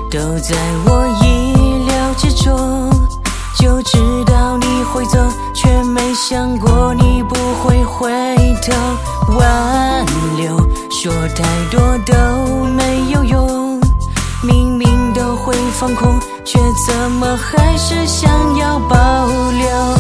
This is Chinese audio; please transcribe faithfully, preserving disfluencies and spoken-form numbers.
都在我意料之中，就知道你会走，却没想过你不会回头。挽留说太多都没有用，明明都会放空，却怎么还是想要保留。